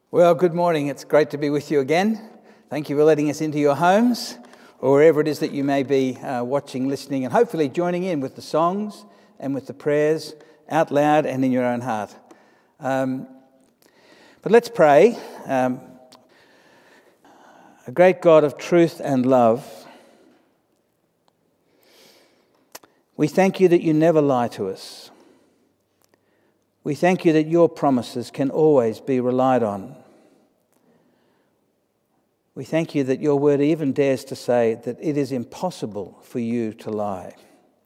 Well, good morning. It's great to be with you again. Thank you for letting us into your homes, or wherever it is that you may be watching, listening, and hopefully joining in with the songs and with the prayers out loud and in your own heart. But let's pray. A great God of truth and love, we thank you that you never lie to us. We thank you that your promises can always be relied on. We thank you that your word even dares to say that it is impossible for you to lie.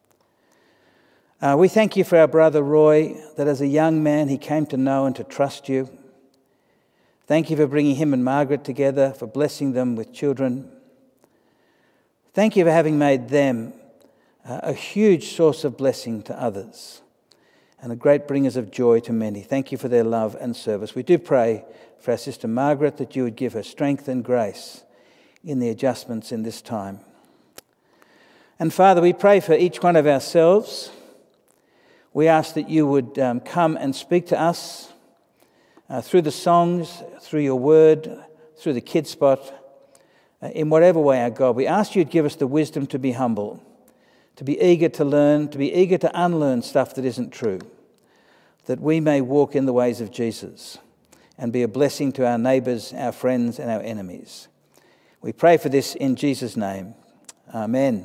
We thank you for our brother Roy, that as a young man he came to know and to trust you. Thank you for bringing him and Margaret together, for blessing them with children. Thank you for having made them a huge source of blessing to others and a great bringers of joy to many. Thank you for their love and service. We do pray for our sister Margaret that you would give her strength and grace in the adjustments in this time. And Father, we pray for each one of ourselves. We ask that you would come and speak to us through the songs, through your word, through the Kids Spot, in whatever way, our God. We ask you to give us the wisdom to be humble, to be eager to learn, to be eager to unlearn stuff that isn't true, that we may walk in the ways of Jesus and be a blessing to our neighbours, our friends and our enemies. We pray for this in Jesus' name. Amen.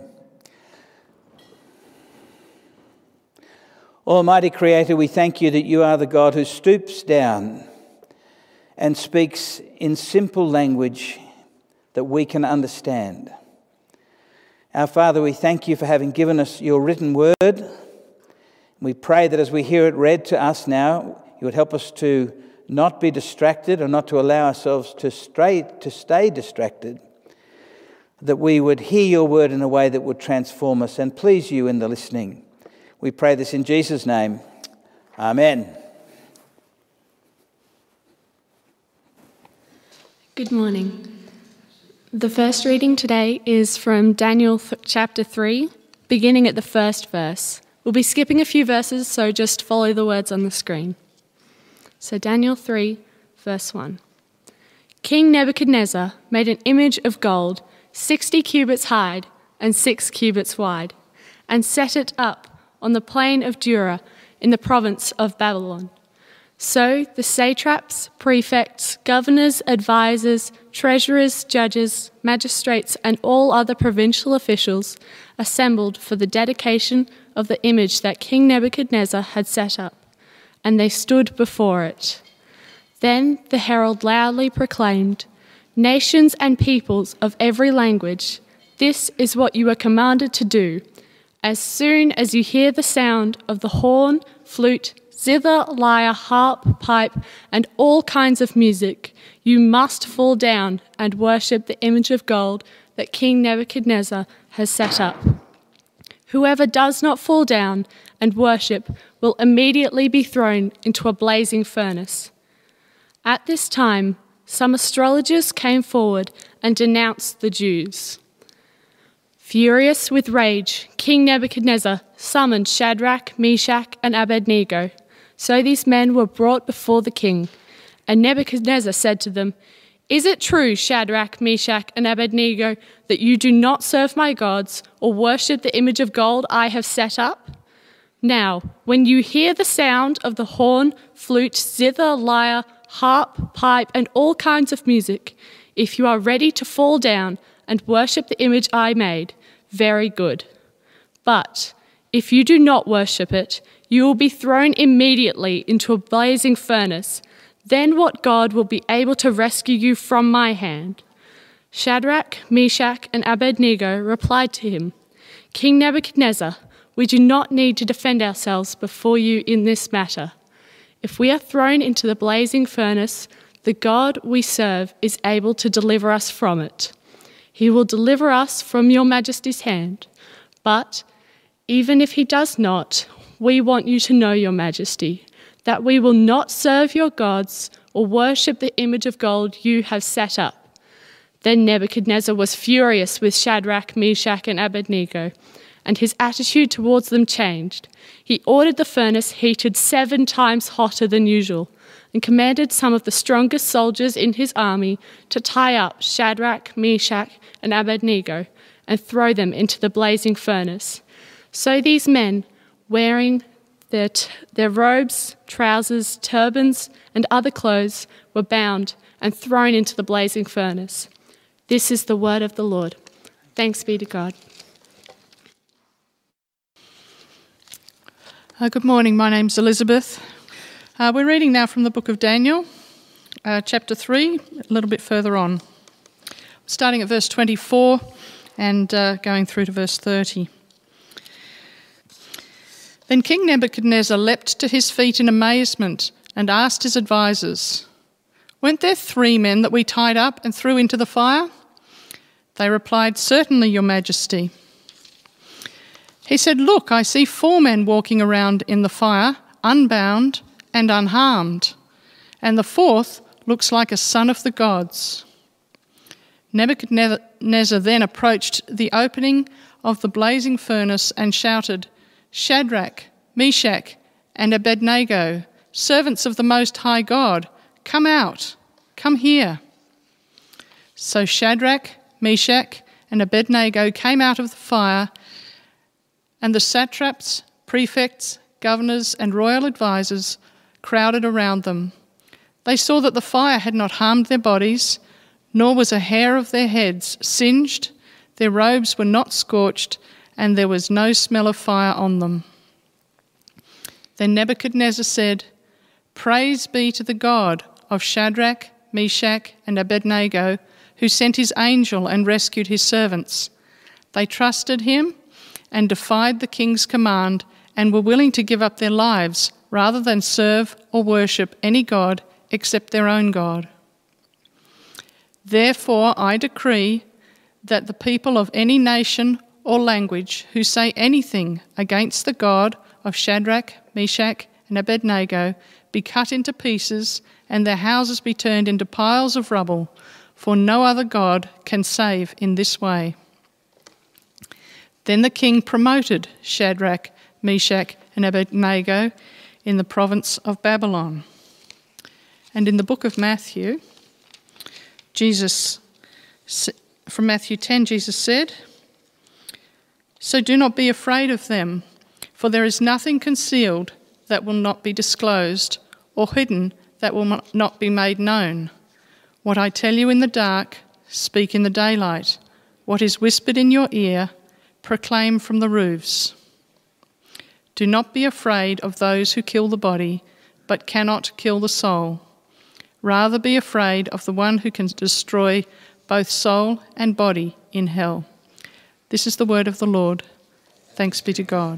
Almighty Creator, we thank you that you are the God who stoops down and speaks in simple language that we can understand. Our Father, we thank you for having given us your written word. We pray that as we hear it read to us now, you would help us to not be distracted or not to allow ourselves to stay distracted, that we would hear your word in a way that would transform us and please you in the listening. We pray this in Jesus' name. Amen. Good morning. The first reading today is from Daniel chapter 3, beginning at the first verse. We'll be skipping a few verses, so just follow the words on the screen. So Daniel 3, verse 1. King Nebuchadnezzar made an image of gold, 60 cubits high and 6 cubits wide, and set it up on the plain of Dura in the province of Babylon. So the satraps, prefects, governors, advisors, treasurers, judges, magistrates, and all other provincial officials assembled for the dedication of the image that King Nebuchadnezzar had set up, and they stood before it. Then the herald loudly proclaimed, "Nations and peoples of every language, this is what you are commanded to do. As soon as you hear the sound of the horn, flute, zither, lyre, harp, pipe, and all kinds of music, you must fall down and worship the image of gold that King Nebuchadnezzar has set up. Whoever does not fall down and worship will immediately be thrown into a blazing furnace." At this time, some astrologers came forward and denounced the Jews. Furious with rage, King Nebuchadnezzar summoned Shadrach, Meshach, and Abednego. So these men were brought before the king, and Nebuchadnezzar said to them, "Is it true, Shadrach, Meshach, and Abednego, that you do not serve my gods or worship the image of gold I have set up? Now, when you hear the sound of the horn, flute, zither, lyre, harp, pipe, and all kinds of music, if you are ready to fall down and worship the image I made, very good. But if you do not worship it, you will be thrown immediately into a blazing furnace. Then what God will be able to rescue you from my hand?" Shadrach, Meshach, and Abednego replied to him, "King Nebuchadnezzar, we do not need to defend ourselves before you in this matter. If we are thrown into the blazing furnace, the God we serve is able to deliver us from it. He will deliver us from your majesty's hand. But even if he does not, we want you to know, your majesty, that we will not serve your gods or worship the image of gold you have set up." Then Nebuchadnezzar was furious with Shadrach, Meshach, and Abednego, and his attitude towards them changed. He ordered the furnace heated 7 times hotter than usual, and commanded some of the strongest soldiers in his army to tie up Shadrach, Meshach, and Abednego and throw them into the blazing furnace. So these men, wearing their robes, trousers, turbans, and other clothes, were bound and thrown into the blazing furnace. This is the word of the Lord. Thanks be to God. Good morning, my name's Elizabeth. We're reading now from the book of Daniel, chapter 3, a little bit further on. Starting at verse 24 and going through to verse 30. Then King Nebuchadnezzar leapt to his feet in amazement and asked his advisers, "Weren't there 3 men that we tied up and threw into the fire?" They replied, "Certainly, your majesty." He said, "Look, I see 4 men walking around in the fire, unbound and unharmed, and the 4th looks like a son of the gods." Nebuchadnezzar then approached the opening of the blazing furnace and shouted, "Shadrach, Meshach, and Abednego, servants of the Most High God, come out, come here." So Shadrach, Meshach, and Abednego came out of the fire, and the satraps, prefects, governors, and royal advisers crowded around them. They saw that the fire had not harmed their bodies, nor was a hair of their heads singed, their robes were not scorched, and there was no smell of fire on them. Then Nebuchadnezzar said, "Praise be to the God of Shadrach, Meshach, and Abednego, who sent his angel and rescued his servants. They trusted him and defied the king's command and were willing to give up their lives rather than serve or worship any god except their own God. Therefore I decree that the people of any nation or language who say anything against the God of Shadrach, Meshach, and Abednego be cut into pieces and their houses be turned into piles of rubble, for no other God can save in this way." Then the king promoted Shadrach, Meshach, and Abednego in the province of Babylon. And in the book of Matthew, from Matthew 10, Jesus said, "So do not be afraid of them, for there is nothing concealed that will not be disclosed, or hidden that will not be made known. What I tell you in the dark, speak in the daylight. What is whispered in your ear, proclaim from the roofs. Do not be afraid of those who kill the body, but cannot kill the soul. Rather be afraid of the one who can destroy both soul and body in hell." This is the word of the Lord. Thanks be to God.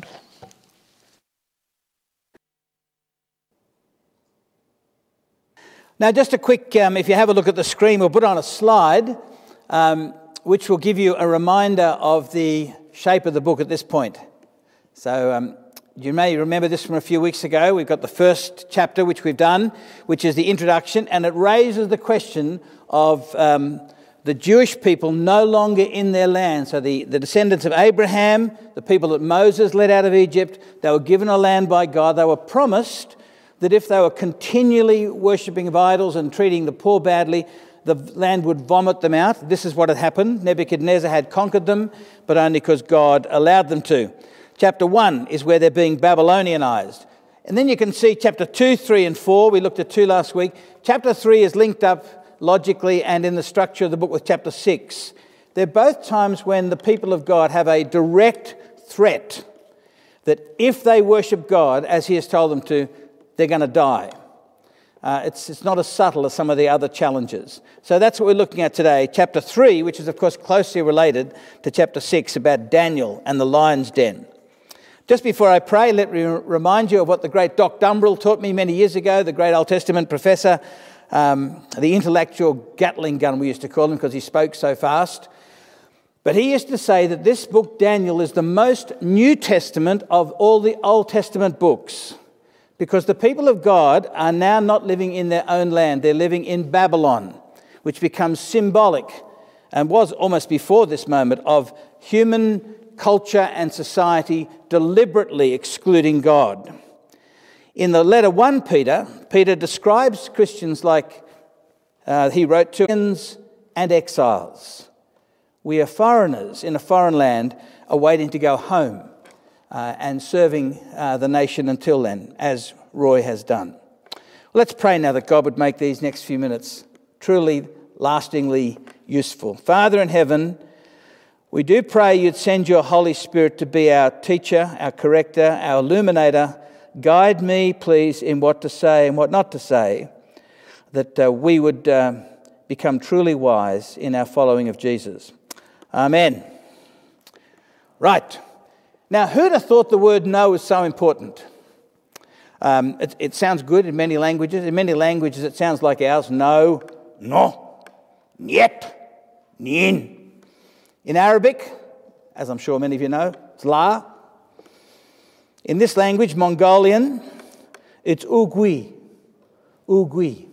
Now, just a quick, if you have a look at the screen, we'll put on a slide which will give you a reminder of the shape of the book at this point. So you may remember this from a few weeks ago. We've got the first chapter, which we've done, which is the introduction, and it raises the question of the Jewish people no longer in their land. So the descendants of Abraham, the people that Moses led out of Egypt, they were given a land by God. They were promised that if they were continually worshipping of idols and treating the poor badly, the land would vomit them out. This is what had happened. Nebuchadnezzar had conquered them, but only because God allowed them to. Chapter 1 is where they're being Babylonianized. And then you can see chapter 2, 3, and 4. We looked at 2 last week. Chapter 3 is linked up logically and in the structure of the book with chapter 6. They're both times when the people of God have a direct threat that if they worship God as he has told them to, they're going to die. It's not as subtle as some of the other challenges. So that's what we're looking at today. Chapter 3, which is of course closely related to chapter 6 about Daniel and the lion's den. Just before I pray, let me remind you of what the great Doc Dumbrell taught me many years ago, the great Old Testament professor, the intellectual Gatling gun we used to call him because he spoke so fast. But he used to say that this book, Daniel, is the most New Testament of all the Old Testament books. Because the people of God are now not living in their own land. They're living in Babylon, which becomes symbolic, and was almost before this moment, of human culture and society deliberately excluding God. In the letter 1 Peter, Peter describes Christians like he wrote to aliens and exiles. We are foreigners in a foreign land awaiting to go home and serving the nation until then, as Roy has done. Let's pray now that God would make these next few minutes truly, lastingly useful. Father in heaven, we do pray you'd send your Holy Spirit to be our teacher, our corrector, our illuminator. Guide me, please, in what to say and what not to say, that we would become truly wise in our following of Jesus. Amen. Right. Now, who'd have thought the word no was so important? It sounds good in many languages. In many languages, it sounds like ours. No, no, niet, nien. In Arabic, as I'm sure many of you know, it's la. In this language, Mongolian, it's ugui. Ugui.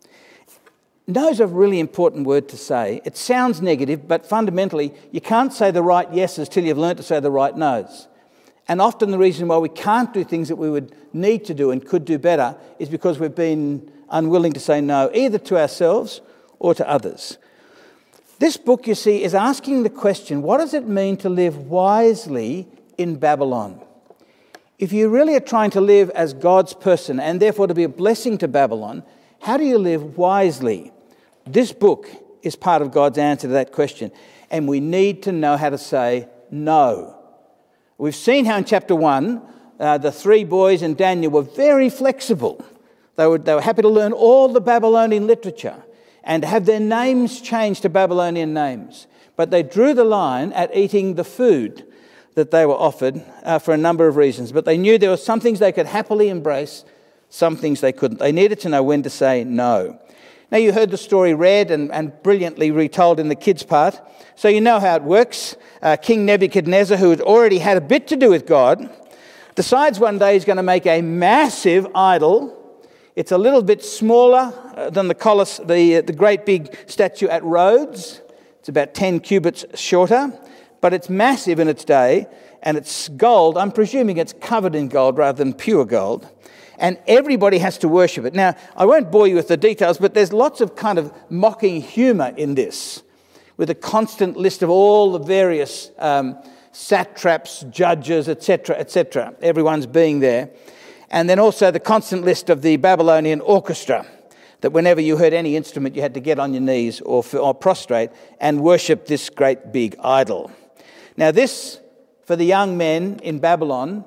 No is a really important word to say. It sounds negative, but fundamentally, you can't say the right yeses till you've learnt to say the right nos. And often the reason why we can't do things that we would need to do and could do better is because we've been unwilling to say no, either to ourselves or to others. This book, you see, is asking the question, what does it mean to live wisely in Babylon? If you really are trying to live as God's person and therefore to be a blessing to Babylon, how do you live wisely? This book is part of God's answer to that question. And we need to know how to say no. We've seen how in chapter 1, the 3 boys and Daniel were very flexible. They were happy to learn all the Babylonian literature and have their names changed to Babylonian names. But they drew the line at eating the food that they were offered for a number of reasons. But they knew there were some things they could happily embrace, some things they couldn't. They needed to know when to say no. Now, you heard the story read and brilliantly retold in the kids' part, so you know how it works. King Nebuchadnezzar, who had already had a bit to do with God, decides one day he's going to make a massive idol. It's a little bit smaller than the great big statue at Rhodes. It's about 10 cubits shorter, but it's massive in its day, and it's gold. I'm presuming it's covered in gold rather than pure gold. And everybody has to worship it. Now, I won't bore you with the details, but there's lots of kind of mocking humour in this, with a constant list of all the various satraps, judges, etc., etc. Everyone's being there. And then also the constant list of the Babylonian orchestra, that whenever you heard any instrument, you had to get on your knees or prostrate and worship this great big idol. Now this, for the young men in Babylon,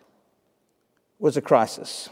was a crisis.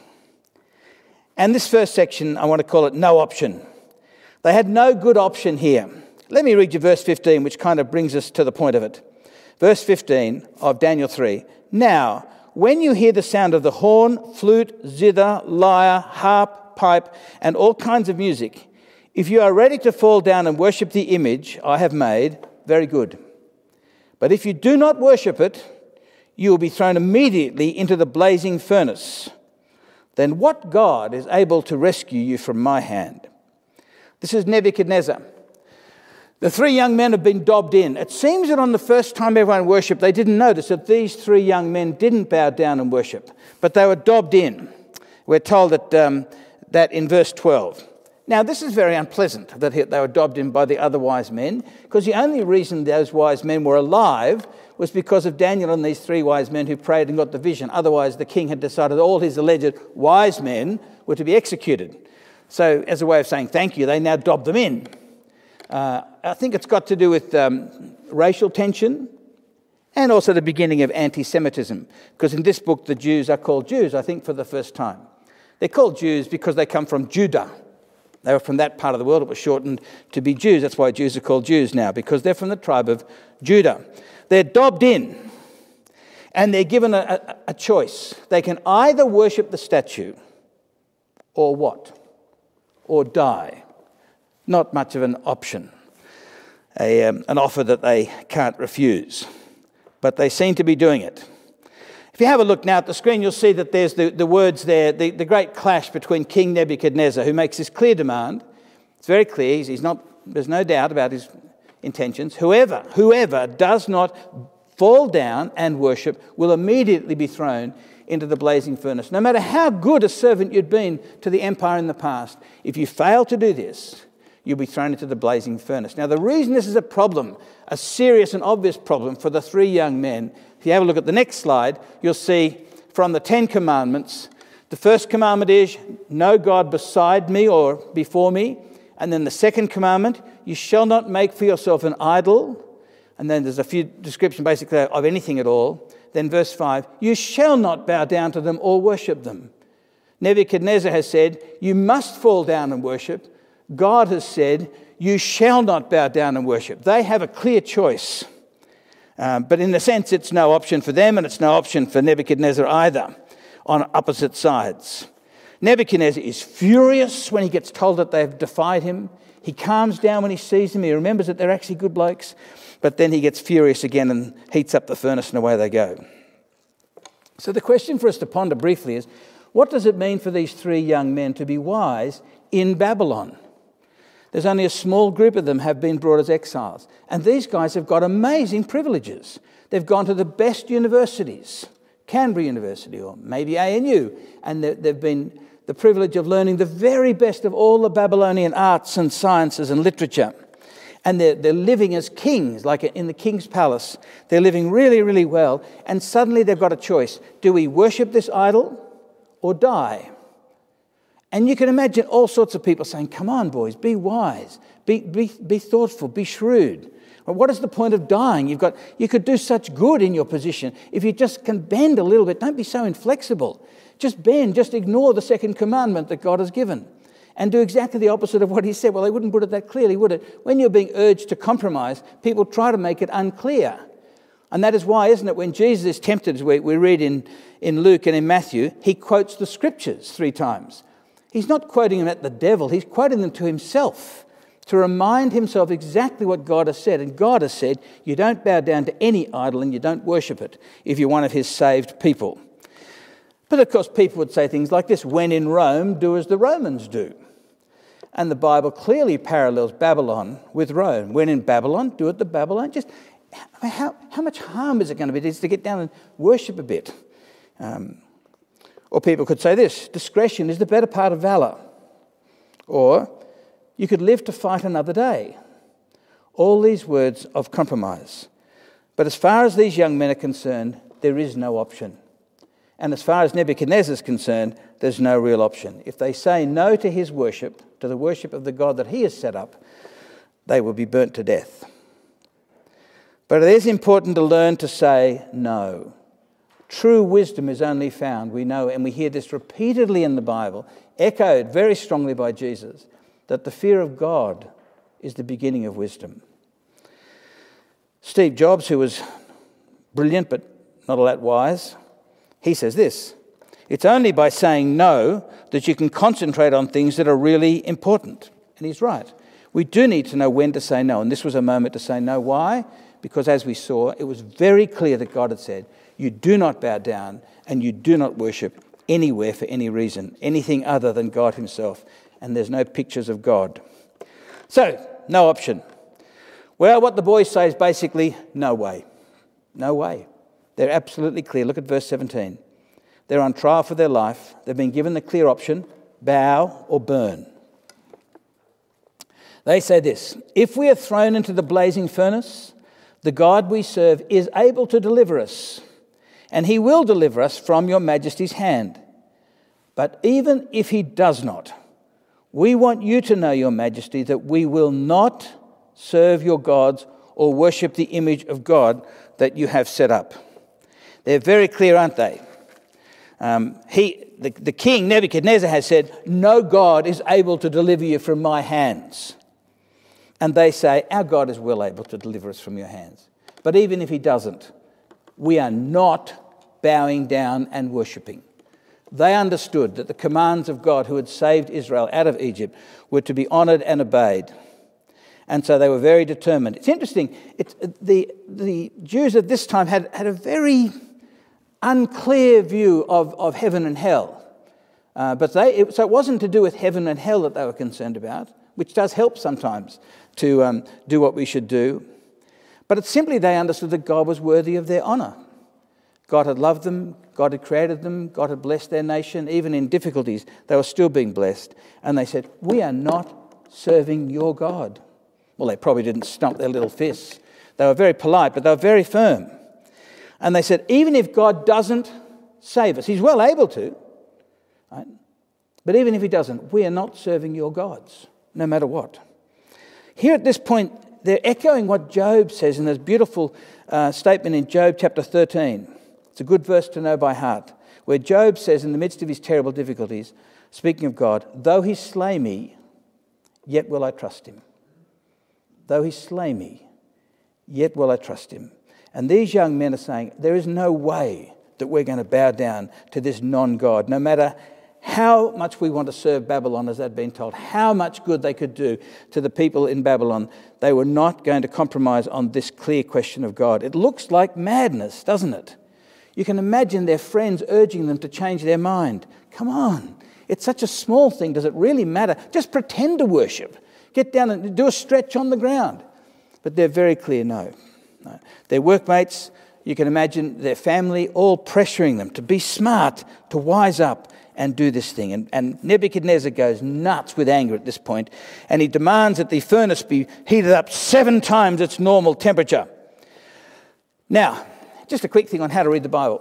And this first section, I want to call it no option. They had no good option here. Let me read you verse 15, which kind of brings us to the point of it. Verse 15 of Daniel 3. Now, when you hear the sound of the horn, flute, zither, lyre, harp, pipe, and all kinds of music, if you are ready to fall down and worship the image I have made, very good. But if you do not worship it, you will be thrown immediately into the blazing furnace. Then what God is able to rescue you from my hand? This is Nebuchadnezzar. The 3 young men have been dobbed in. It seems that on the first time everyone worshipped, they didn't notice that these 3 young men didn't bow down and worship, but they were dobbed in. We're told that in verse 12. Now, this is very unpleasant that they were dobbed in by the other wise men, because the only reason those wise men were alive was because of Daniel and these 3 wise men who prayed and got the vision. Otherwise, the king had decided all his alleged wise men were to be executed. So, as a way of saying thank you, they now dobbed them in. I think it's got to do with racial tension and also the beginning of anti-Semitism, because in this book, the Jews are called Jews, I think, for the first time. They're called Jews because they come from Judah. They were from that part of the world. It was shortened to be Jews. That's why Jews are called Jews now, because they're from the tribe of Judah. They're dobbed in, and they're given a choice. They can either worship the statue or what? Or die. Not much of an option, an offer that they can't refuse. But they seem to be doing it. If you have a look now at the screen, you'll see that there's the words there, the great clash between King Nebuchadnezzar, who makes this clear demand. It's very clear. There's no doubt about his intentions. Whoever does not fall down and worship will immediately be thrown into the blazing furnace. No matter how good a servant you'd been to the empire in the past, if you fail to do this, you'll be thrown into the blazing furnace. Now, the reason this is a problem, a serious and obvious problem for the three young men, if you have a look at the next slide, you'll see from the 10 Commandments, the first commandment is, no God beside me or before me. And then the second commandment, you shall not make for yourself an idol. And then there's a few descriptions basically of anything at all. Then verse 5, you shall not bow down to them or worship them. Nebuchadnezzar has said, you must fall down and worship. God has said, you shall not bow down and worship. They have a clear choice. But in a sense, it's no option for them and it's no option for Nebuchadnezzar either, on opposite sides. Nebuchadnezzar is furious when he gets told that they've defied him. He calms down when he sees them. He remembers that they're actually good blokes. But then he gets furious again and heats up the furnace and away they go. So the question for us to ponder briefly is, what does it mean for these three young men to be wise in Babylon? There's only a small group of them have been brought as exiles. And these guys have got amazing privileges. They've gone to the best universities, Canberra University or maybe ANU, and they've been the privilege of learning the very best of all the Babylonian arts and sciences and literature. And they're living as kings, like in the king's palace. They're living really, really well. And suddenly they've got a choice. Do we worship this idol or die? And you can imagine all sorts of people saying, come on, boys, be wise, be thoughtful, be shrewd. Well, what is the point of dying? You could do such good in your position if you just can bend a little bit. Don't be so inflexible. Just bend, just ignore the second commandment that God has given and do exactly the opposite of what he said. Well, they wouldn't put it that clearly, would it? When you're being urged to compromise, people try to make it unclear. And that is why, isn't it, when Jesus is tempted, as we read in Luke and in Matthew, he quotes the scriptures 3 times. He's not quoting them at the devil, he's quoting them to himself to remind himself exactly what God has said. And God has said, you don't bow down to any idol and you don't worship it if you're one of his saved people. But of course, people would say things like this, when in Rome, do as the Romans do. And the Bible clearly parallels Babylon with Rome. When in Babylon, do it the Babylon. Just how much harm is it going to be just to get down and worship a bit? Or people could say this, discretion is the better part of valour. Or you could live to fight another day. All these words of compromise. But as far as these young men are concerned, there is no option. And as far as Nebuchadnezzar is concerned, there's no real option. If they say no to his worship, to the worship of the God that he has set up, they will be burnt to death. But it is important to learn to say no. True wisdom is only found, we know, and we hear this repeatedly in the Bible, echoed very strongly by Jesus, that the fear of God is the beginning of wisdom. Steve Jobs, who was brilliant but not all that wise, he says this, it's only by saying no that you can concentrate on things that are really important. And he's right. We do need to know when to say no, and this was a moment to say no. Why? Because as we saw, it was very clear that God had said, you do not bow down and you do not worship anywhere for any reason, anything other than God himself. And there's no pictures of God. So, no option. Well, what the boys say is basically, no way. No way. They're absolutely clear. Look at verse 17. They're on trial for their life. They've been given the clear option, bow or burn. They say this, if we are thrown into the blazing furnace, the God we serve is able to deliver us, and he will deliver us from your majesty's hand. But even if he does not, we want you to know, your majesty, that we will not serve your gods or worship the image of God that you have set up. They're very clear, aren't they? The king, Nebuchadnezzar, has said, no God is able to deliver you from my hands. And they say, our God is well able to deliver us from your hands. But even if he doesn't, we are not bowing down and worshipping. They understood that the commands of God who had saved Israel out of Egypt were to be honoured and obeyed. And so they were very determined. It's interesting, the Jews at this time had a very unclear view of heaven and hell. So it wasn't to do with heaven and hell that they were concerned about, which does help sometimes to do what we should do. But it's simply they understood that God was worthy of their honour. God had loved them, God had created them, God had blessed their nation. Even in difficulties, they were still being blessed. And they said, we are not serving your God. Well, they probably didn't stump their little fists. They were very polite, but they were very firm. And they said, even if God doesn't save us, he's well able to, right? But even if he doesn't, we are not serving your gods, no matter what. Here at this point, they're echoing what Job says in this beautiful statement in Job chapter 13. It's a good verse to know by heart, where Job says in the midst of his terrible difficulties, speaking of God, though he slay me, yet will I trust him. Though he slay me, yet will I trust him. And these young men are saying, there is no way that we're going to bow down to this non-God, no matter how much we want to serve Babylon, as they'd been told, how much good they could do to the people in Babylon. They were not going to compromise on this clear question of God. It looks like madness, doesn't it? You can imagine their friends urging them to change their mind. Come on, it's such a small thing. Does it really matter? Just pretend to worship. Get down and do a stretch on the ground. But they're very clear, no. Their workmates, you can imagine their family all pressuring them to be smart, to wise up and do this thing. And Nebuchadnezzar goes nuts with anger at this point, and he demands that the furnace be heated up 7 times its normal temperature. Now, just a quick thing on how to read the Bible.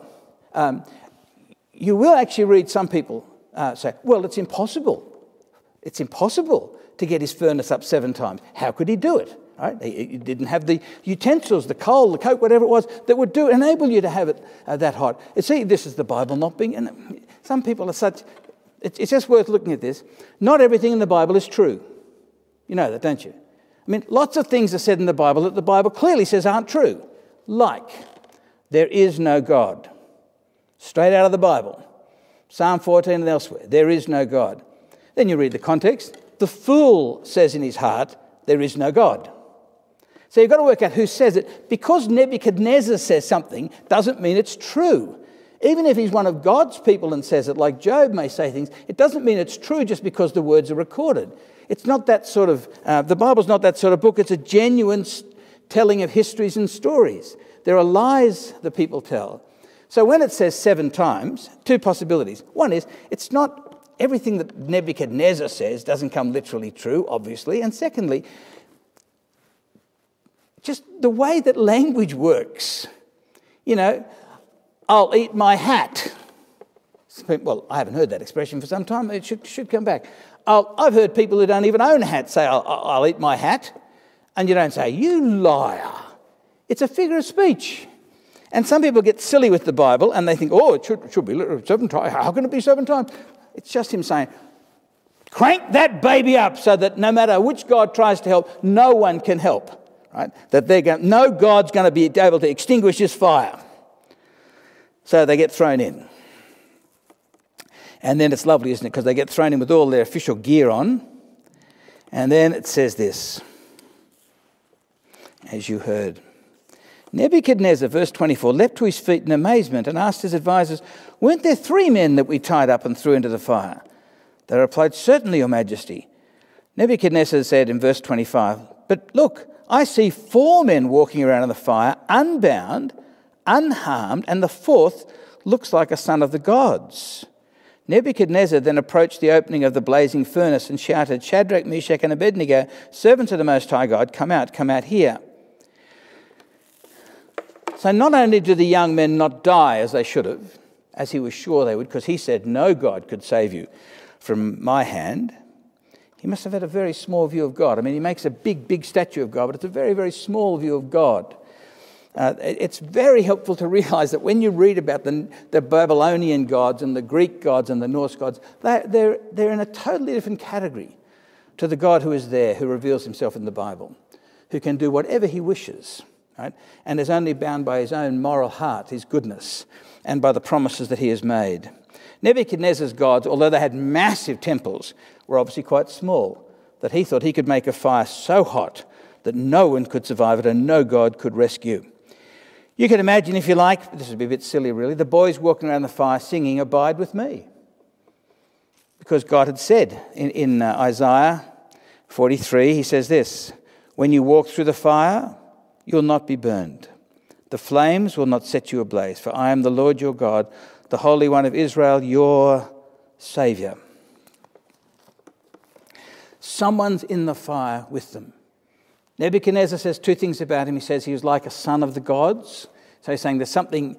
You will actually read some people say, well, it's impossible. It's impossible to get his furnace up 7 times. How could he do it? Right? He didn't have the utensils, the coal, the coke, whatever it was, that would enable you to have it that hot. See, this is the Bible not being... And some people are such... It's just worth looking at this. Not everything in the Bible is true. You know that, don't you? I mean, lots of things are said in the Bible that the Bible clearly says aren't true. Like, there is no God. Straight out of the Bible. Psalm 14 and elsewhere. There is no God. Then you read the context. The fool says in his heart, there is no God. So you've got to work out who says it. Because Nebuchadnezzar says something doesn't mean it's true. Even if he's one of God's people and says it, like Job may say things, it doesn't mean it's true just because the words are recorded. It's not that sort of, the Bible's not that sort of book. It's a genuine telling of histories and stories. There are lies that people tell. So when it says 7 times, 2 possibilities. One is, it's not everything that Nebuchadnezzar says doesn't come literally true, obviously. And secondly, just the way that language works. You know, I'll eat my hat. Well, I haven't heard that expression for some time. It should come back. I've heard people who don't even own a hat say, I'll eat my hat. And you don't say, you liar. It's a figure of speech. And some people get silly with the Bible and they think, oh, it should be 7 times. How can it be 7 times? It's just him saying, crank that baby up so that no matter which God tries to help, no one can help. Right? That no God's going to be able to extinguish this fire. So they get thrown in. And then it's lovely, isn't it? Because they get thrown in with all their official gear on. And then it says this, as you heard. Nebuchadnezzar, verse 24, leapt to his feet in amazement and asked his advisors, weren't there 3 men that we tied up and threw into the fire? They replied, certainly, Your Majesty. Nebuchadnezzar said in verse 25, but look, I see 4 men walking around in the fire, unbound, unharmed, and the 4th looks like a son of the gods. Nebuchadnezzar then approached the opening of the blazing furnace and shouted, Shadrach, Meshach, and Abednego, servants of the Most High God, come out here. So not only do the young men not die as they should have, as he was sure they would, because he said, no God could save you from my hand, he must have had a very small view of God. I mean, he makes a big, big statue of God, but it's a very, very small view of God. It's very helpful to realize that when you read about the Babylonian gods and the Greek gods and the Norse gods, they're in a totally different category to the God who is there, who reveals himself in the Bible, who can do whatever he wishes, right? And is only bound by his own moral heart, his goodness, and by the promises that he has made. Nebuchadnezzar's gods, although they had massive temples, were obviously quite small, that he thought he could make a fire so hot that no one could survive it and no God could rescue. You can imagine, if you like, this would be a bit silly really, the boys walking around the fire singing, Abide with me. Because God had said in Isaiah 43, he says this, when you walk through the fire, you'll not be burned. The flames will not set you ablaze, for I am the Lord your God, the Holy One of Israel, your Saviour. Someone's in the fire with them. Nebuchadnezzar says two things about him. He says he was like a son of the gods. So he's saying there's something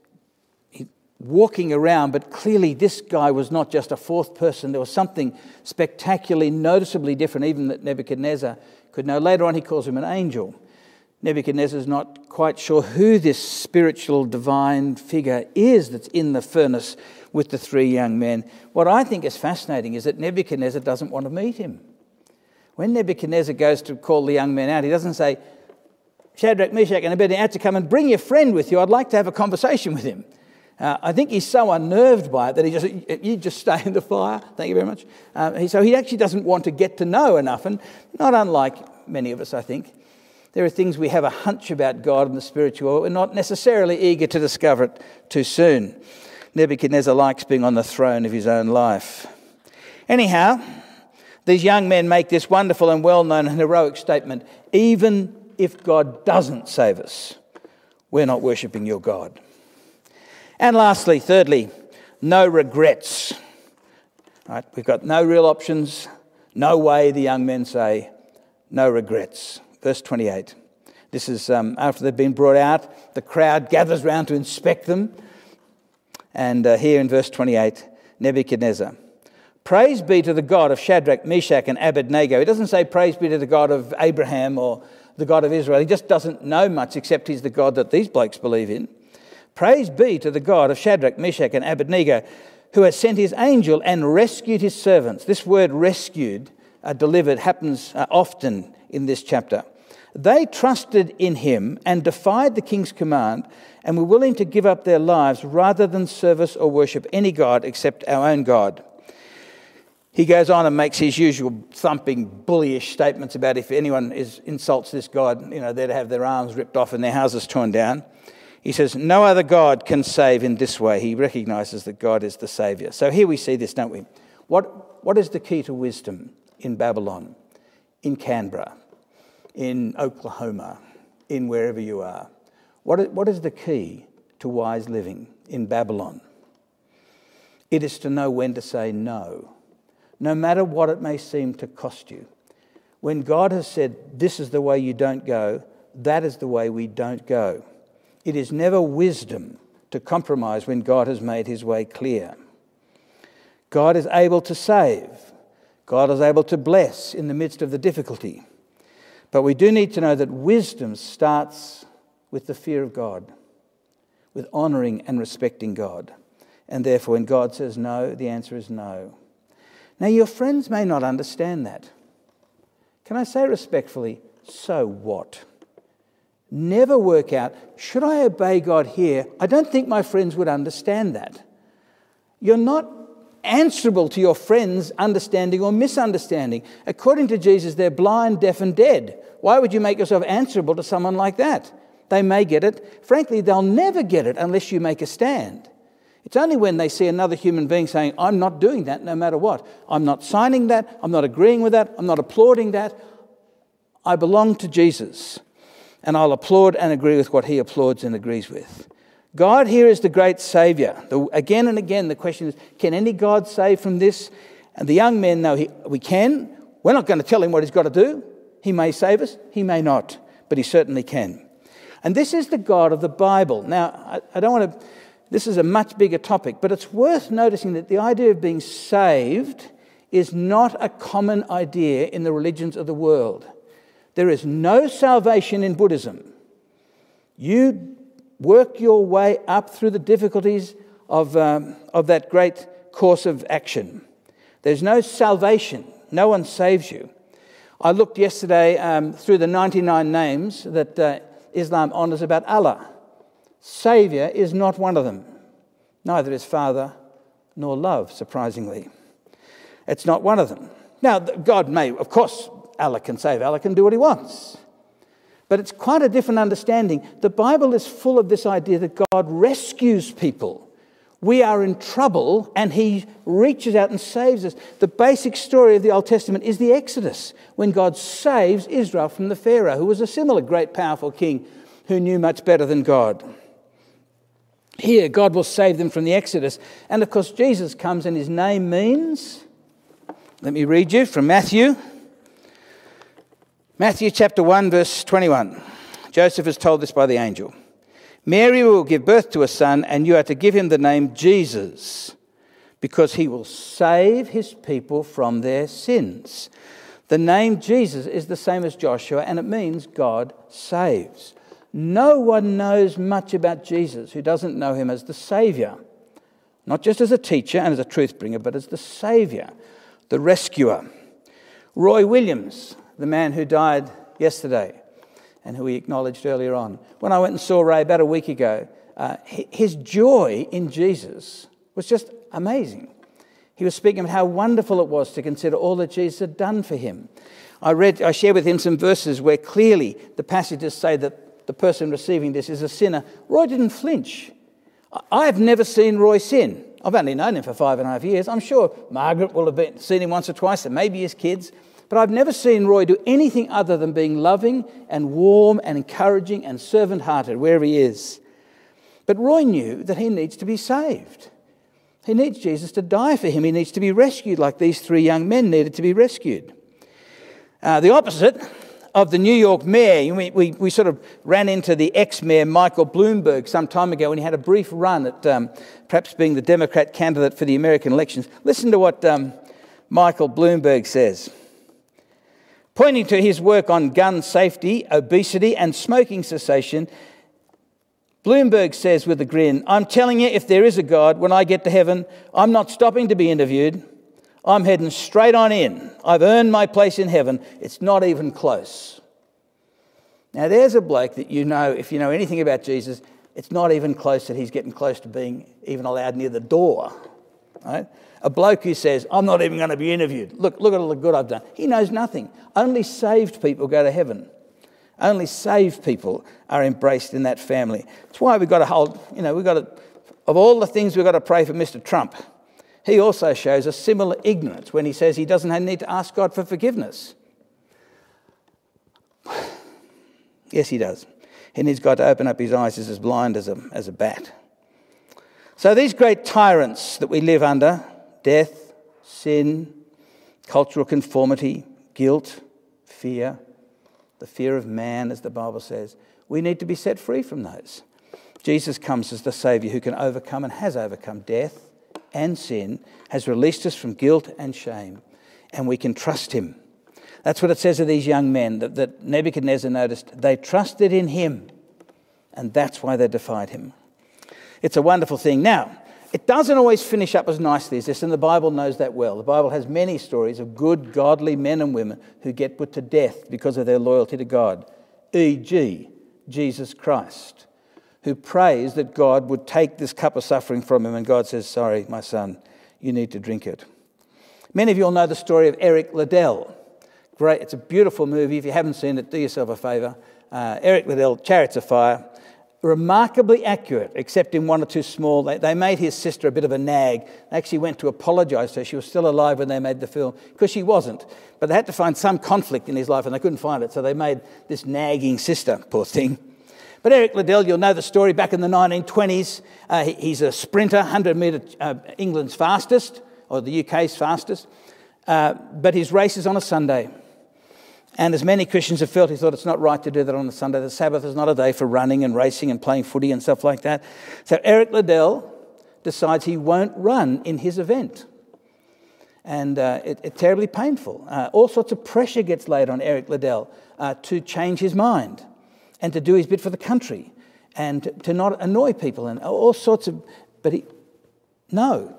walking around, but clearly this guy was not just a fourth person. There was something spectacularly, noticeably different, even that Nebuchadnezzar could know. Later on, he calls him an angel. Nebuchadnezzar's not quite sure who this spiritual divine figure is that's in the furnace with the three young men. What I think is fascinating is that Nebuchadnezzar doesn't want to meet him. When Nebuchadnezzar goes to call the young men out, he doesn't say, Shadrach, Meshach, and Abednego, to come and bring your friend with you. I'd like to have a conversation with him. I think he's so unnerved by it that you just stay in the fire. Thank you very much. So he actually doesn't want to get to know enough, and not unlike many of us, I think. There are things we have a hunch about God and the spiritual world. We're not necessarily eager to discover it too soon. Nebuchadnezzar likes being on the throne of his own life. Anyhow, these young men make this wonderful and well-known and heroic statement: even if God doesn't save us, we're not worshipping your God. And lastly, thirdly, no regrets. Right, we've got no real options, no way, the young men say, no regrets. Verse 28. This is after they've been brought out, the crowd gathers round to inspect them. And here in verse 28, Nebuchadnezzar: praise be to the God of Shadrach, Meshach, and Abednego. He doesn't say praise be to the God of Abraham or the God of Israel. He just doesn't know much except he's the God that these blokes believe in. Praise be to the God of Shadrach, Meshach, and Abednego, who has sent his angel and rescued his servants. This word rescued, delivered, happens often in this chapter. They trusted in him and defied the king's command and were willing to give up their lives rather than service or worship any god except our own God. He goes on and makes his usual thumping, bullyish statements about if anyone insults this God, they're to have their arms ripped off and their houses torn down. He says, no other God can save in this way. He recognises that God is the Saviour. So here we see this, don't we? What is the key to wisdom in Babylon, in Canberra, in Oklahoma, in wherever you are? What is the key to wise living in Babylon? It is to know when to say no, no matter what it may seem to cost you. When God has said, this is the way you don't go, that is the way we don't go. It is never wisdom to compromise when God has made his way clear. God is able to save. God is able to bless in the midst of the difficulty. But we do need to know that wisdom starts with the fear of God, with honouring and respecting God. And therefore, when God says no, the answer is no. Now, your friends may not understand that. Can I say respectfully, so what? Never work out, should I obey God here? I don't think my friends would understand that. You're not answerable to your friends' understanding or misunderstanding. According to Jesus, they're blind, deaf and dead. Why would you make yourself answerable to someone like that? They may get it. Frankly, they'll never get it unless you make a stand. It's only when they see another human being saying, I'm not doing that no matter what. I'm not signing that. I'm not agreeing with that. I'm not applauding that. I belong to Jesus. And I'll applaud and agree with what he applauds and agrees with. God here is the great Saviour. Again and again, the question is, can any God save from this? And the young men know we can. We're not going to tell him what he's got to do. He may save us. He may not. But he certainly can. And this is the God of the Bible. Now, I don't want to... This is a much bigger topic, but it's worth noticing that the idea of being saved is not a common idea in the religions of the world. There is no salvation in Buddhism. You work your way up through the difficulties of that great course of action. There's no salvation. No one saves you. I looked yesterday through the 99 names that Islam honours about Allah. Saviour is not one of them. Neither is Father nor love, surprisingly. It's not one of them. Now, God may, of course, Allah can save. Allah can do what he wants. But it's quite a different understanding. The Bible is full of this idea that God rescues people. We are in trouble and he reaches out and saves us. The basic story of the Old Testament is the Exodus, when God saves Israel from the Pharaoh, who was a similar great powerful king who knew much better than God. Here, God will save them from the Exodus. And of course, Jesus comes and his name means, let me read you from Matthew. Matthew chapter 1, verse 21. Joseph is told this by the angel. Mary will give birth to a son, and you are to give him the name Jesus, because he will save his people from their sins. The name Jesus is the same as Joshua, and it means God saves. No one knows much about Jesus who doesn't know him as the Saviour. Not just as a teacher and as a truth bringer, but as the Saviour, the rescuer. Roy Williams, the man who died yesterday and who we acknowledged earlier on. When I went and saw Ray about a week ago, his joy in Jesus was just amazing. He was speaking of how wonderful it was to consider all that Jesus had done for him. I shared with him some verses where clearly the passages say that the person receiving this is a sinner. Roy didn't flinch. I've never seen Roy sin. I've only known him for 5.5 years. I'm sure Margaret will have seen him once or twice, and maybe his kids. But I've never seen Roy do anything other than being loving and warm and encouraging and servant-hearted wherever he is. But Roy knew that he needs to be saved. He needs Jesus to die for him. He needs to be rescued like these three young men needed to be rescued. The opposite of the New York mayor, we sort of ran into the ex-mayor Michael Bloomberg some time ago when he had a brief run at perhaps being the Democrat candidate for the American elections. Listen to what Michael Bloomberg says. Pointing to his work on gun safety, obesity and smoking cessation, Bloomberg says with a grin, I'm telling you, if there is a God, when I get to heaven, I'm not stopping to be interviewed. I'm heading straight on in. I've earned my place in heaven. It's not even close. Now, there's a bloke that you know, if you know anything about Jesus, it's not even close that he's getting close to being even allowed near the door. Right? A bloke who says, I'm not even going to be interviewed. Look at all the good I've done. He knows nothing. Only saved people go to heaven. Only saved people are embraced in that family. That's why we've got to hold, of all the things we've got to pray for Mr. Trump, he also shows a similar ignorance when he says he doesn't need to ask God for forgiveness. Yes, he does. And he's got to open up his eyes. He's as blind as a bat. So these great tyrants that we live under, death, sin, cultural conformity, guilt, fear, the fear of man, as the Bible says, we need to be set free from those. Jesus comes as the Saviour who can overcome and has overcome death and sin, has released us from guilt and shame, and we can trust him. That's what it says of these young men that Nebuchadnezzar noticed. They trusted in him, and that's why they defied him. It's a wonderful thing. Now, it doesn't always finish up as nicely as this, and the Bible knows that well. The Bible has many stories of good, godly men and women who get put to death because of their loyalty to God, e.g., Jesus Christ, who prays that God would take this cup of suffering from him, and God says, sorry, my son, you need to drink it. Many of you all know the story of Eric Liddell. Great, it's a beautiful movie. If you haven't seen it, do yourself a favour. Eric Liddell, Chariots of Fire. Remarkably accurate, except in one or two small. They made his sister a bit of a nag. They actually went to apologise to her. She was still alive when they made the film, because she wasn't. But they had to find some conflict in his life, and they couldn't find it, so they made this nagging sister, poor thing. But Eric Liddell, you'll know the story, back in the 1920s. He's a sprinter, 100-metre, England's fastest, or the UK's fastest. But his race is on a Sunday. And as many Christians have felt, he thought it's not right to do that on a Sunday. The Sabbath is not a day for running and racing and playing footy and stuff like that. So Eric Liddell decides he won't run in his event. And it's terribly painful. All sorts of pressure gets laid on Eric Liddell to change his mind and to do his bit for the country and to not annoy people and all sorts of... But no,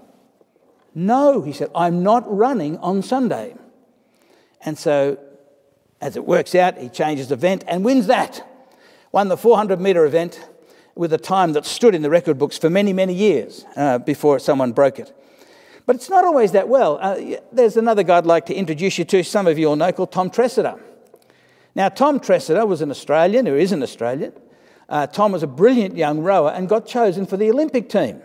he said, I'm not running on Sunday. And so, as it works out, he changes the event and wins that. Won the 400-metre event with a time that stood in the record books for many, many years before someone broke it. But it's not always that well. There's another guy I'd like to introduce you to, some of you all know, called Tom Tressida. Now, Tom Tressida was an Australian, or is an Australian. Tom was a brilliant young rower and got chosen for the Olympic team.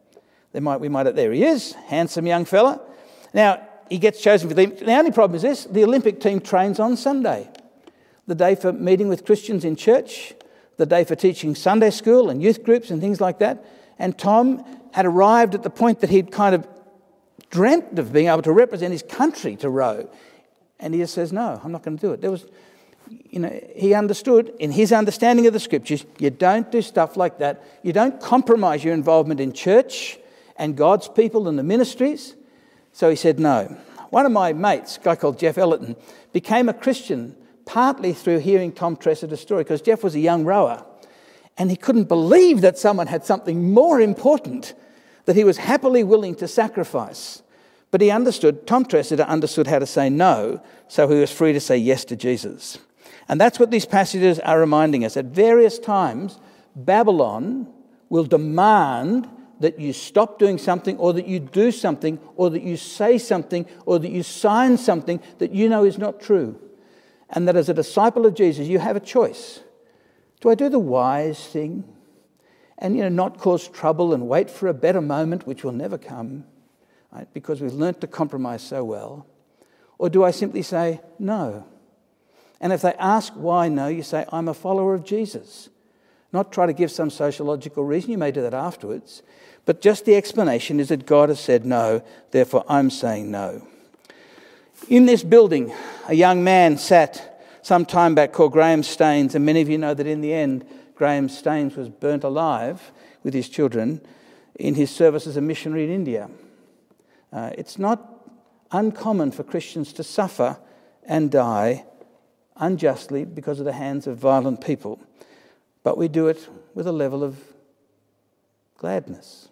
There he is, handsome young fella. Now, he gets chosen for the Olympic. The only problem is this: the Olympic team trains on Sunday, the day for meeting with Christians in church, the day for teaching Sunday school and youth groups and things like that. And Tom had arrived at the point that he'd kind of dreamt of being able to represent his country to row. And he just says, no, I'm not going to do it. There was, he understood, in his understanding of the Scriptures, you don't do stuff like that. You don't compromise your involvement in church and God's people and the ministries. So he said no. One of my mates, a guy called Jeff Ellerton, became a Christian partly through hearing Tom Tressiter's story, because Jeff was a young rower and he couldn't believe that someone had something more important that he was happily willing to sacrifice. But he understood, Tom Tressiter understood how to say no, so he was free to say yes to Jesus. And that's what these passages are reminding us. At various times, Babylon will demand that you stop doing something, or that you do something, or that you say something, or that you sign something that you know is not true. And that as a disciple of Jesus, you have a choice. Do I do the wise thing and not cause trouble and wait for a better moment which will never come, right, because we've learnt to compromise so well? Or do I simply say no? And if they ask why no, you say, I'm a follower of Jesus. Not try to give some sociological reason. You may do that afterwards. But just the explanation is that God has said no, therefore I'm saying no. In this building, a young man sat some time back called Graham Staines, and many of you know that in the end, Graham Staines was burnt alive with his children in his service as a missionary in India. It's not uncommon for Christians to suffer and die unjustly because of the hands of violent people, but we do it with a level of gladness.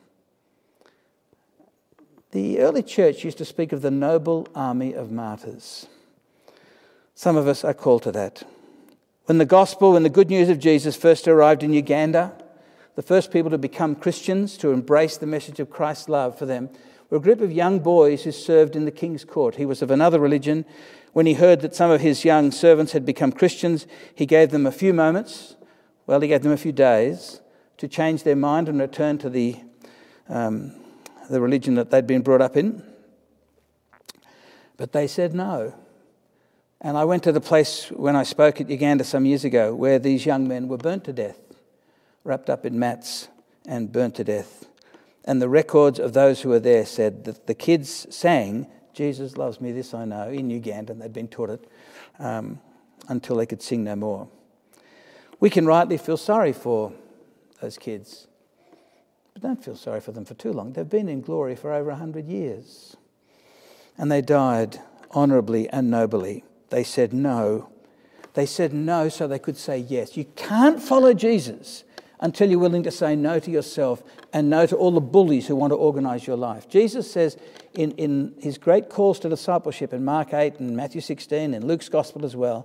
The early church used to speak of the noble army of martyrs. Some of us are called to that. When the gospel and the good news of Jesus first arrived in Uganda, the first people to become Christians, to embrace the message of Christ's love for them, were a group of young boys who served in the king's court. He was of another religion. When he heard that some of his young servants had become Christians, he gave them a few moments, he gave them a few days, to change their mind and return to the religion that they'd been brought up in. But they said no. And I went to the place when I spoke at Uganda some years ago where these young men were burnt to death, wrapped up in mats and burnt to death. And the records of those who were there said that the kids sang, Jesus loves me, this I know, in Uganda, and they'd been taught it until they could sing no more. We can rightly feel sorry for those kids, but don't feel sorry for them for too long. They've been in glory for over 100 years. And they died honourably and nobly. They said no. They said no so they could say yes. You can't follow Jesus until you're willing to say no to yourself and no to all the bullies who want to organise your life. Jesus says in his great calls to discipleship in Mark 8 and Matthew 16 and Luke's Gospel as well,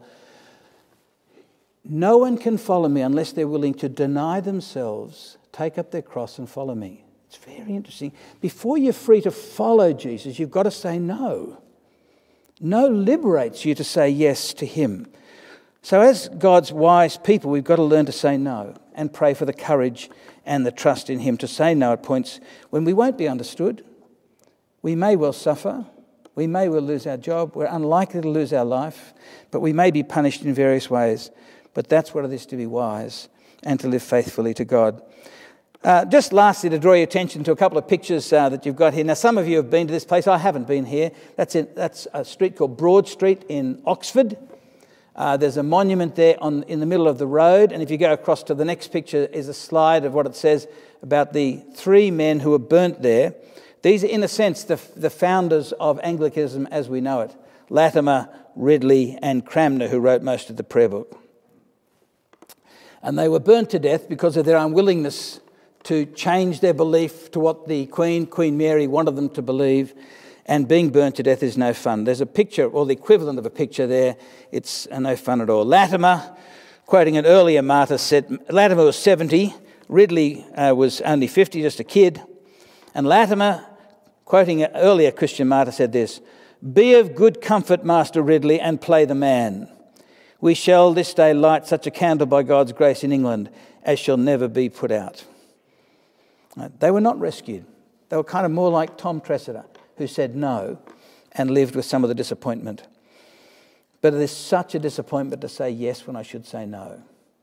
no one can follow me unless they're willing to deny themselves, take up their cross and follow me. It's very interesting. Before you're free to follow Jesus, you've got to say no. No liberates you to say yes to him. So as God's wise people, we've got to learn to say no and pray for the courage and the trust in him to say no at points when we won't be understood. We may well suffer. We may well lose our job. We're unlikely to lose our life, but we may be punished in various ways. But that's what it is to be wise and to live faithfully to God. Just lastly, to draw your attention to a couple of pictures that you've got here. Now, some of you have been to this place. I haven't been here. That's a street called Broad Street in Oxford. There's a monument there in the middle of the road. And if you go across to the next picture is a slide of what it says about the three men who were burnt there. These are, in a sense, the founders of Anglicanism as we know it. Latimer, Ridley and Cranmer, who wrote most of the prayer book. And they were burnt to death because of their unwillingness to change their belief to what the Queen Mary wanted them to believe. And being burnt to death is no fun. There's a picture, or the equivalent of a picture there. It's no fun at all. Latimer, quoting an earlier martyr, said, Latimer was 70, Ridley was only 50, just a kid. And Latimer, quoting an earlier Christian martyr, said this, "Be of good comfort, Master Ridley, and play the man. We shall this day light such a candle by God's grace in England as shall never be put out." They were not rescued. They were kind of more like Tom Tressiter, who said no and lived with some of the disappointment. But it is such a disappointment to say yes when I should say no.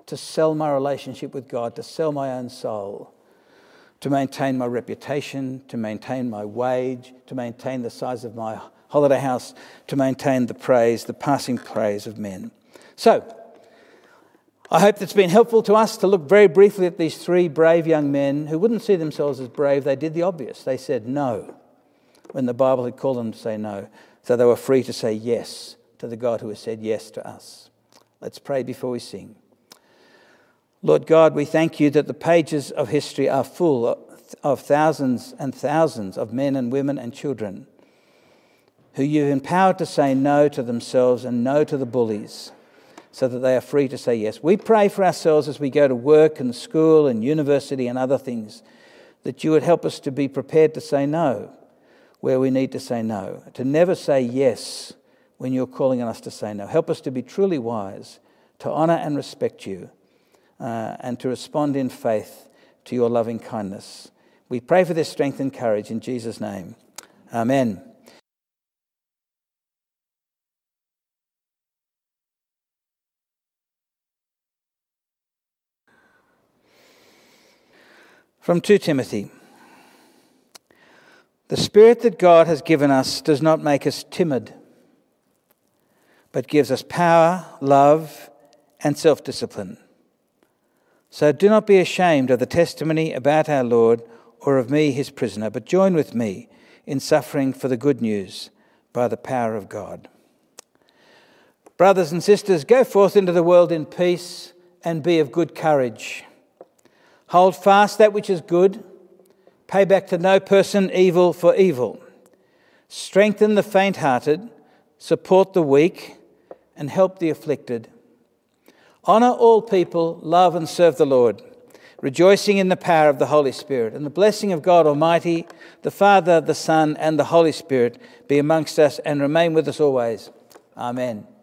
to sell my relationship with God, to sell my own soul, to maintain my reputation, to maintain my wage, to maintain the size of my holiday house, to maintain the passing praise of men. So, I hope that's been helpful to us to look very briefly at these three brave young men who wouldn't see themselves as brave. They did the obvious. They said no when the Bible had called them to say no. So they were free to say yes to the God who has said yes to us. Let's pray before we sing. Lord God, we thank you that the pages of history are full of thousands and thousands of men and women and children who you've empowered to say no to themselves and no to the bullies so that they are free to say yes. We pray for ourselves as we go to work and school and university and other things, that you would help us to be prepared to say no where we need to say no, to never say yes when you're calling on us to say no. Help us to be truly wise, to honour and respect you, and to respond in faith to your loving kindness. We pray for this strength and courage in Jesus' name. Amen. From 2 Timothy. The Spirit that God has given us does not make us timid, but gives us power, love, and self-discipline. So do not be ashamed of the testimony about our Lord or of me, his prisoner, but join with me in suffering for the good news by the power of God. Brothers and sisters, go forth into the world in peace and be of good courage. Hold fast that which is good. Pay back to no person evil for evil. Strengthen the faint-hearted, support the weak, and help the afflicted. Honour all people, love and serve the Lord, rejoicing in the power of the Holy Spirit. And the blessing of God Almighty, the Father, the Son, and the Holy Spirit be amongst us and remain with us always. Amen.